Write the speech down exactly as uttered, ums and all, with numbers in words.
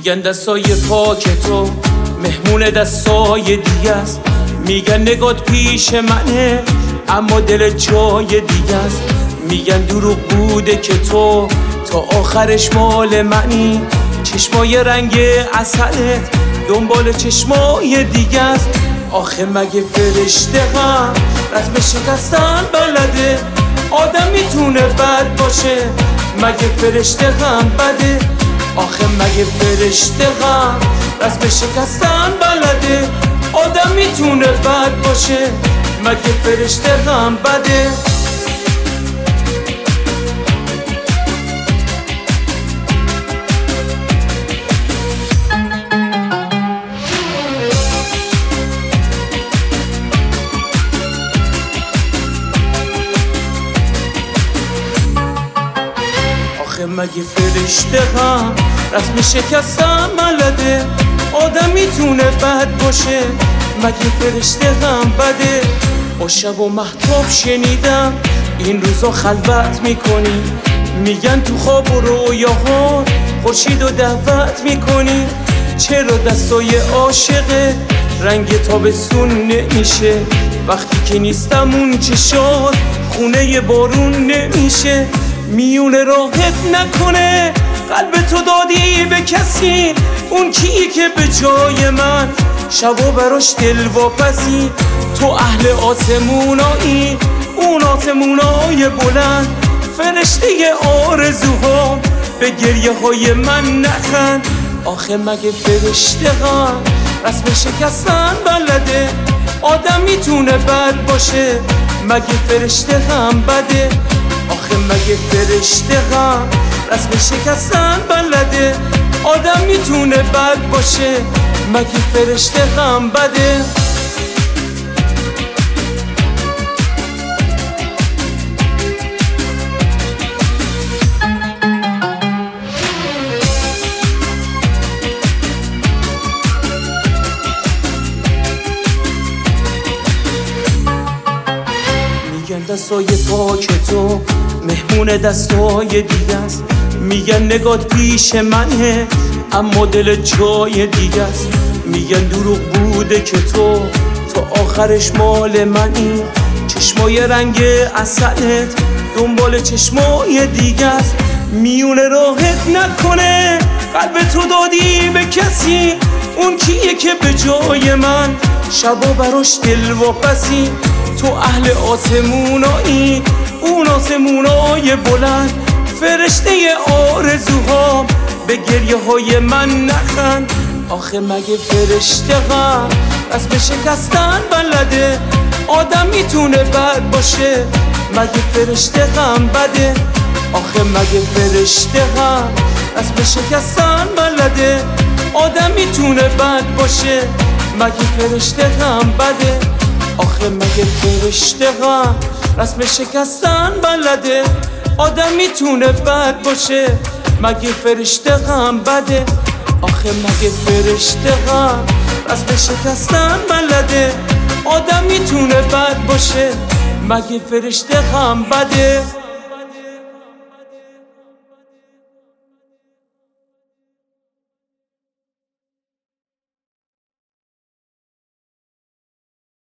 میگن دستای پاک تو مهمون دستای دیگه است، میگن نگات پیش منه اما دل جای دیگه است، میگن دروغ بوده که تو تا آخرش مال منی، چشمای رنگ عسلت دنبال چشمای دیگه است. آخه مگه فرشته غم رسم شکستن بلده؟ آدم میتونه بد باشه؟ مگه فرشته غم بده؟ آخه مگه فرشته غم رسم شکستن بلده؟ آدم میتونه بد باشه؟ مگه فرشته غم بده؟ آخه مگه فرشته غم رسم شکستن بلده؟ آدم میتونه بد باشه؟ مگه فرشته غم بده؟ با شب و مهتاب شنیدم این روزا خلوت میکنی، میگن تو خواب و رویاها خورشید و دعوت میکنی. چرا دستای عاشقه رنگ تابستون نمیشه؟ وقتی که نیستم اون چشات خونه بارون نمیشه. میونه راحت نکنه قلب تو دادی به کسی، اون کیه که به جای من شبا براش دل واپسی؟ تو اهل آسمونایی، اون آسمونای بلند، فرشته آرزوها به گریه های من نخند. آخه مگه فرشته غم رسم شکستن بلده؟ آدم میتونه بد باشه؟ مگه فرشته غم بده؟ آخه مگه فرشته غم رسم شکستن بلده؟ آدم میتونه بد باشه؟ مگه فرشته غم بده؟ میگن دستای پاک تو مهمون دستای دیگه است، میگن نگات پیش منه اما دل جای دیگه است، میگن دروغ بوده که تو تا آخرش مال منی، چشمای رنگ عسلت دنبال چشمای دیگه است. میونه راحت نکنه قلب تو دادی به کسی، اون کیه که به جای من شبا براش دل واپسی؟ تو اهل آسمونایی، اون آسمونای بلند، فرشته آرزوها به گریه های من نخند. آخه مگه فرشته غم رسم شکستن بلده؟ آدم میتونه بد باشه؟ مگه فرشته غم بده؟ آخه مگه فرشته غم رسم شکستن بلده؟ آدم میتونه بد باشه؟ مگه فرشته غم بده؟ آخه مگه فرشته غم رسم شکستن بلده؟ آدم میتونه بد باشه؟ مگه فرشته غم بده؟ آخه مگه فرشته غم رسم شکستن بلده؟ آدم میتونه بد باشه؟ مگه فرشته غم بده؟